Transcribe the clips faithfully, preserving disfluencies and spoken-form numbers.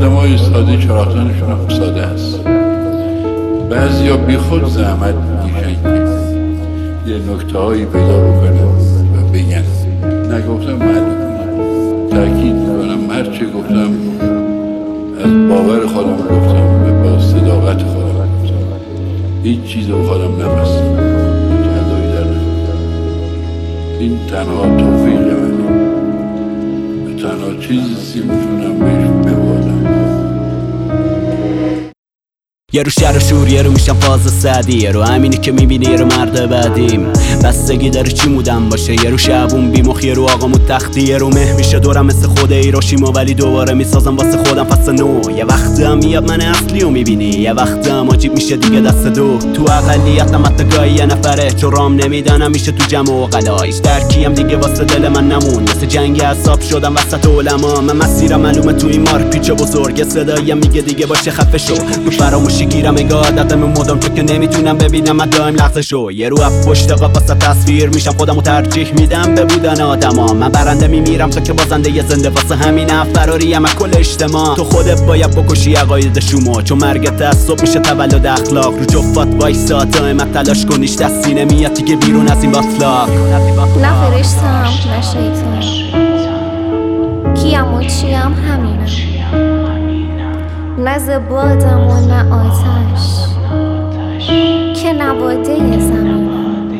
آدم های ساده چراغتانشون هم ساده است. بعضی ها بی خود زحمت میکشن که یه نکته هایی پیدا بکنن و بگن. نگفتم معلوم تأکید میکنم هر چه گفتم از باور خودم گفتم و با صداقت خودم گفتم. هیچ چیز رو خودم نبستم، جزایی در نمیدم. این تنها توفیق منه و تنها چیزی میتونم بهش ببادم. یه رو شر و شور، یه رو میشم فاز سعدی، یه رو همینی که میبینی، یه رو مرد بعدیم. بستگی داره چی مودم باشه، یه رو شبون بیمخ، یه رو آقامون تختی، یه رو مه میشه دورم مثل خود ایروشیما ولی دوباره میسازم واسه خودم فصل نو. یه وقت هم میاد من اصلی رو میبینی، یه وقت هم عجیب میشه دیگه دست دو. تو اقلیتم حتی گاهی یه نفره چو رام نمیدانم میشه تو جمع و قلایش درکیم دیگه واسه دل من نمون. مثل جنگ اعصاب شدم وسط علما، من مسیرم معلومه تو این مار پیچ بزرگ. صدایم میگه دیگه باشه خفه شو، تو فراموشی گیرم اگه عادتم مدام تو که نمیتونم ببینم من دائم لحظه شو. یه رو اف پشت قاب واسه تصویر میشم خودمو ترجیح میدم به بودن آدما. من برنده میمیرم تو که بازنده یه زنده، واسه همین اف فراریم از کل اجتماع. تو خودت باید بکشی عقاید شومو، چون مرگ تعصب میشه تولد اخلاق. رو جفات وایسا تا من تلاش کنیش دستی نمیاد دیگه بیرون از این باطلاق. نه فرشتم نه شیطان، کیم و چیم همینم، نه زبادم و نه آتش که نواده زمینم.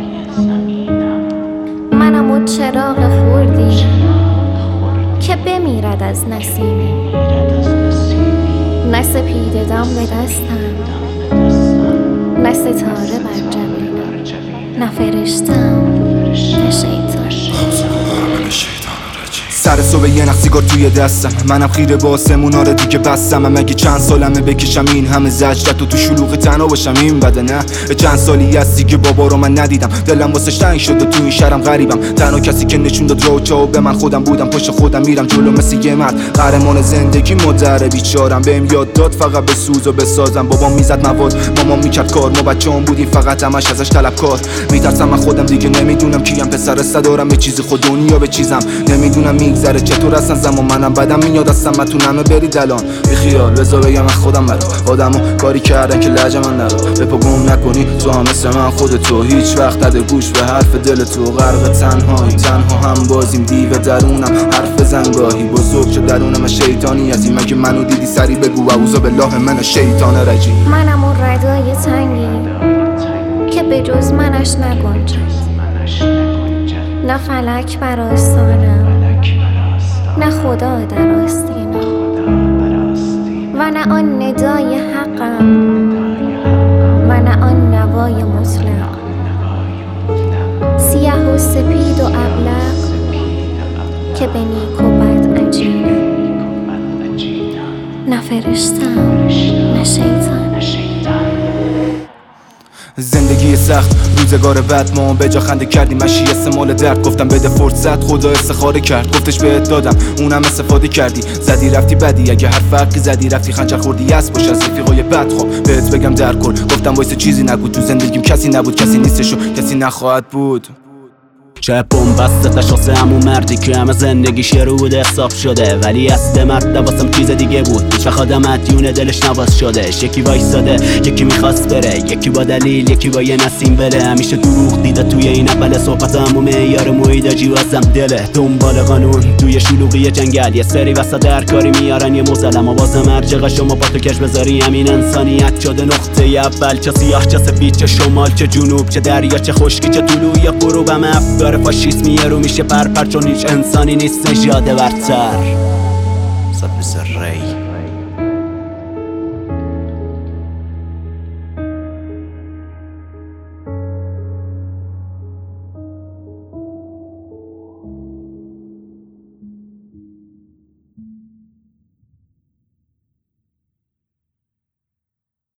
منم و چراغ خوردی که بمیرد از نسیمی، نه سپیده دم به دستم، نه ستاره بر جبینم، نه فرشتم نه شیطان. سر صبح یه نخ سیگار توی دستم، منم خیره با آسمونا رو دیگه بستم. مگه چند سالمه بکشم این همه زجرت و تو شلوغ تنها باشم این بده؟ نه چند سالی هستی که بابا رو من ندیدم، دلم واسه تنگ شد و تو این شهرم غریبم. تنها کسی که نشون داد راه و چاو به من خودم بودم، پشت خودم میرم جلو مثل یه مرد قهرمان زندگی مدره بیچارم. بهم یاد داد فقط به سوز و بسازم، بابام میزد مواد مامان میکرد کار، ما بچه‌ام بودیم فقط همش ازش طلبکار. میترسم من خودم دیگه نمیدونم کیم، پسر صدارم به چیزی خود دنیا به چیزم نمیدونم میگذره چطور اصلا زمان. منم بدم میاد اصلا من تو نمه برید الان بی خیال بذار بگم من خودم برا آدمو کاری کردن که لهجه من نرا. بپا گم نکنی تو هم مثل من خودتو، هیچ وقت نده گوش به حرف دل تو. غرق تنهایی تنها هم بازیم دیو درونم، حرف زنگاهی بزرگ شد درونم شیطانی از این. مگه منو دیدی سری بگو اعوذ بالله من شیطان رجیم. منم اون ردای تنگی که به جز منش نگنجد، نه فلک بر آستانم، نه خدا در آستینم، و نه آن ندای حقم و نه آن نوای مطلق. سیاه و سپید و ابلق که به نیک و بد عجینم، نه فرشتم نه شیطان. زندگی سخت روزگار بد ما به جا خنده کردیم، مشی استعمال درد گفتم بده فرصت، خدا استخاره کرد گفتش بهت دادم اونم استفاده کردی. زدی رفتی بدی اگه هر فرقی زدی رفتی خنجر خوردی از باش از رفیقای بد. خب بهت بگم در کن گفتم وایس چیزی نگو، تو زندگیم کسی نبود کسی نیستش و کسی نخواهد بود. چه بومبسته تشاسه همون مردی که همه زندگیش یه رود حساب شده، ولی اصل مرد واسم چیز دیگه بود. هیچ وقت آدم مدیون دلش نواز شدش، یکی وایساده یکی میخواست بره، یکی با دلیل یکی با یه نسیم بره. همیشه دروغ دیده توی این اول صحبت همون معیار مویداجی واسم دله. دنبال قانون توی شلوغی جنگل، یه سری وسط درکاری میارن یه موزلم و بازم مرجق شما با تو کش بذاری. همین انسانیت شده نقطه اول، چه سیاه چه سفید چه شمال چه جنوب، چه دریا چه خشکی چه طلوع یا غروب. هم افکار فاشیسمی رو میشه پرپر، چون هیچ انسانی نیست نژاد برتر. صد مثل ری